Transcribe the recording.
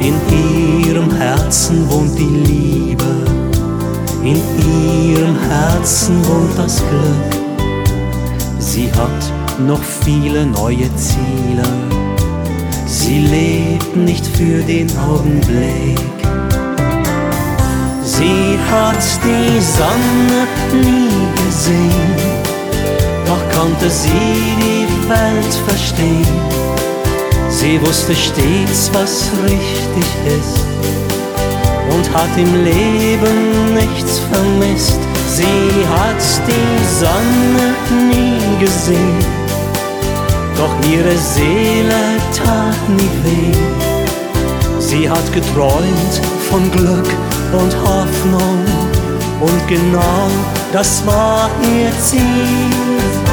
In ihrem Herzen wohnt die Liebe, in ihrem Herzen wohnt das Glück. Sie hat noch viele neue Ziele, sie lebt nicht für den Augenblick. Sie hat die Sonne nie gesehen, doch konnte sie die Welt verstehen. Sie wusste stets, was richtig ist und hat im Leben nichts vermisst. Sie hat die Sonne nie gesehen, doch ihre Seele tat nie weh. Sie hat geträumt von Glück und Hoffnung und genau das war ihr Ziel.